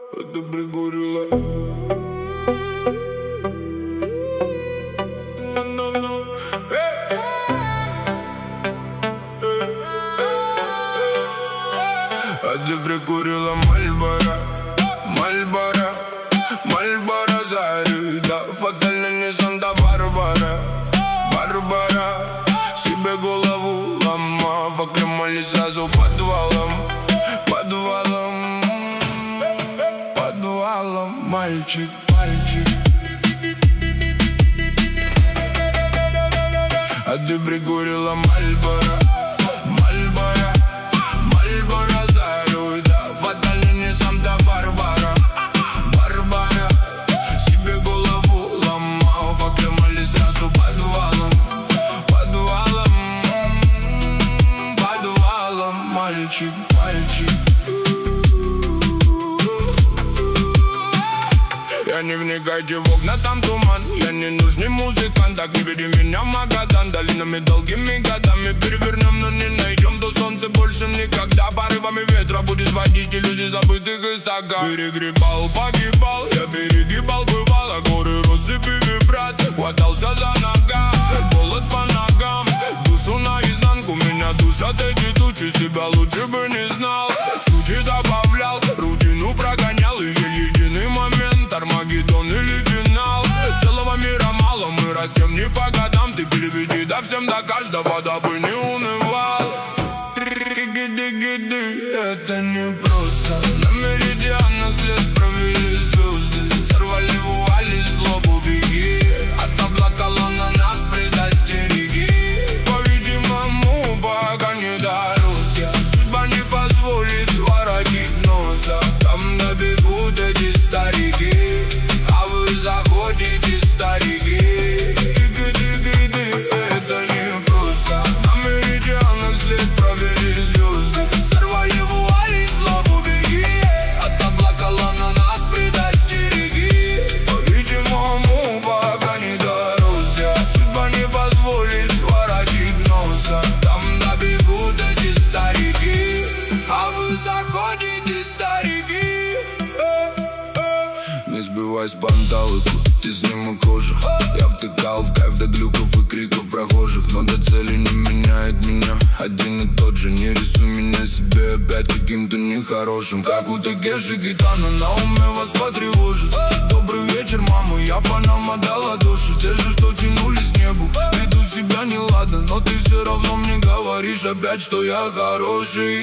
Это пригорело. А ты прикурила Мальборо, Мальборо, Мальборо зарю. Да, фатально не Санта-Барбара, Барбара. Себе голову ломав, оклемали сразу подвалом, подвалом, подвалом. Мальчик, мальчик. А ты прикурила Мальборо, Мальборо, Мальборо зарю. Да, фатально не Санта-Барбара, Барбара. Себе голову ломав, оклемали сразу подвалом, подвалом, подвалом. Мальчик, мальчик. Я не вникайте в окна, там туман. Я не нужный музыкант, так не веди меня в Магадан. Долинами долгими годами перевернем, но не найдем до солнца больше никогда. Порывами ветра будет водить иллюзий забытых истоках. Перегребал, погибал, я перегибал, бывало. Горы россыпи вибрат, хватался за нога. Голод по ногам, душу наизнанку. Меня душат эти тучи, себя лучше бы не знал. Сути добавлял, рутину прогонял. И единый момент, Армагеддон или финал. Целого мира мало, мы растем не по годам. Ты переведи до всем, до каждого, дабы не унывал. Гиды-гиды, это не просто. На меридианах след провели звезды. Сорвали вуали, злобу беги. От облака луна нас предостереги. По-видимому, пока не дорос я. Судьба не позволит воротить носа. Там добегут эти старики, а вы заходите, старики. Гиды-гиды, это не просто. На меридианах след провели звезды. Сорвали вуали, злобу беги. От облака луна нас предостереги. По-видимому, пока не дорос я. Судьба не позволит воротить носа. Там добегут эти старики, а вы заходите, старики. Не сбивай с панталыку, ты с ним кожа. Я втыкал в кайф до глюков и криков прохожих, но до цели не меняет меня один и тот же. Не рисуй меня себе опять каким-то нехорошим, как у Такеши Китано на уме вас потревожит. Добрый вечер, мама, я по нам отдала души. Те же, что тянулись к небу, веду себя неладно, но ты все равно мне говоришь опять, что я хороший.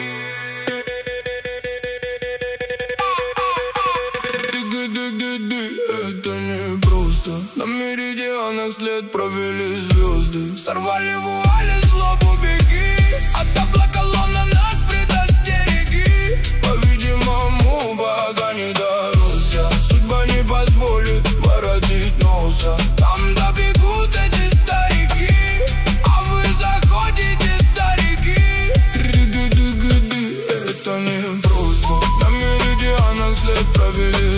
Это не просто. На меридианах след провели звезды. Сорвали вуали, злобу беги. От облака луна нас предостереги. По-видимому, пока не дорос я. Судьба не позволит воротить носа. Там добегут эти старики, а вы заходите, старики. Гиды-гиды, это не просто. На меридианах след провели